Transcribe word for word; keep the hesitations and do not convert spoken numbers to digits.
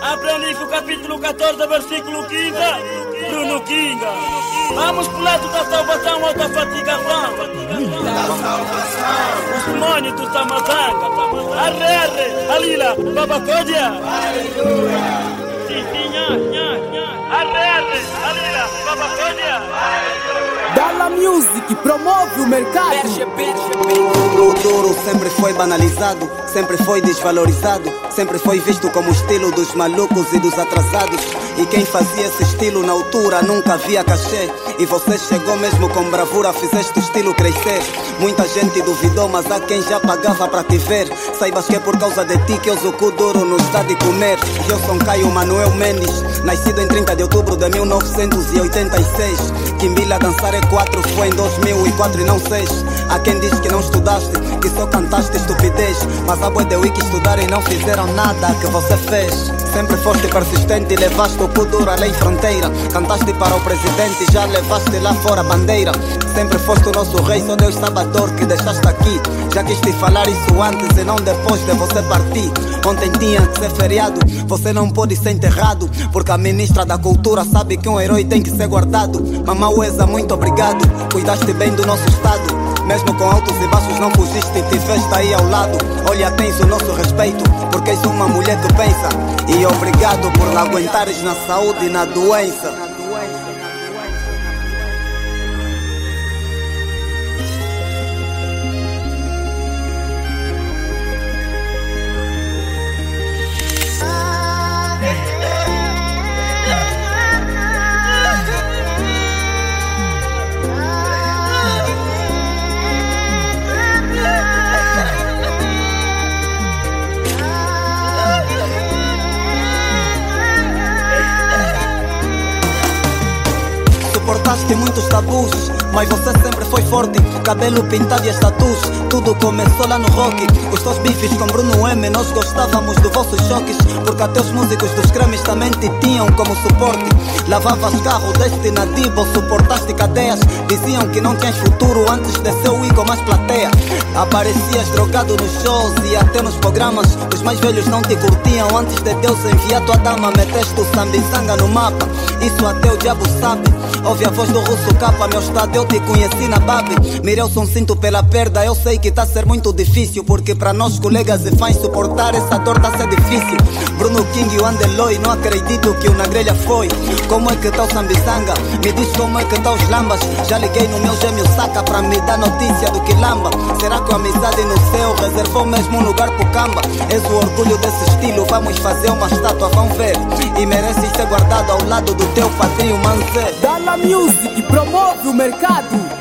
Aprendiz o capítulo catorze, versículo quinze. Bruno Kinga. Vamos pro lado da salvação ou da fatigação. Os demônios do Samazanga. Arre, Alila, Babacodia. Aleluia. Sim, sim, nha, nha, nha. Arre, Alila, Babacodia. Dalla Music promove o mercado. O duro sempre foi banalizado, sempre foi desvalorizado, sempre foi visto como o estilo dos malucos e dos atrasados. E quem fazia esse estilo na altura nunca via cachê. E você chegou mesmo com bravura, fizeste o estilo crescer. Muita gente duvidou, mas há quem já pagava pra te ver. Saibas que é por causa de ti que eu o cu duro nos dá de comer. Eu sou Caio Manuel Mendes, nascido em trinta de outubro de mil novecentos e oitenta e seis. Quimbila dançar é quatro, foi em dois mil e quatro e não seis. Há quem diz que não estudaste, que só cantaste estupidez. Mas há boi de que estudaram e não fizeram nada que você fez. Sempre foste persistente e levaste o cu duro além fronteira. Cantaste para o presidente e já levaste lá fora a bandeira. Sempre foste o nosso rei, só Deus sabe a dor que deixaste aqui. Já quis te falar isso antes e não depois de você partir. Ontem tinha que ser feriado, você não pode ser enterrado, porque a ministra da cultura sabe que um herói tem que ser guardado. Mamá Uesa, muito obrigado, cuidaste bem do nosso estado. Mesmo com altos e baixos não fugiste e tiveste aí ao lado. Olha, tens o nosso respeito, porque és uma mulher que pensa. E obrigado por lá aguentares na saúde e na doença. Suportaste muitos tabus, mas você sempre foi forte. Cabelo pintado e as tatus, tudo começou lá no rock. Os teus bifes com Bruno M, nós gostávamos dos vossos choques, porque até os músicos dos cremes também te tinham como suporte. Lavavas carro deste nadivo, suportaste cadeias. Diziam que não tinhas futuro antes de ser o Igor mais plateia. Aparecias drogado nos shows e até nos programas. Os mais velhos não te curtiam antes de Deus enviar tua dama. Meteste o Sambizanga no mapa, isso até o diabo sabe. Ouve a voz do russo capa, meu estado eu te conheci na Babi. Mirei o som, sinto pela perda, eu sei que tá a ser muito difícil, porque para nós colegas e fãs suportar essa dor tá a ser difícil. Bruno King e o Andeloy, não acredito que o na grelha foi. Como é que tá o Sambizanga? Me diz como é que tá os lambas. Já liguei no meu gêmeo saca pra me dar notícia do que lamba. Será que a amizade no céu reservou mesmo um lugar pro camba? És o orgulho desse estilo, vamos fazer uma estátua, vão ver. E mereces ser guardado ao lado do teu padrinho Manzé. Dalla Music promove o mercado.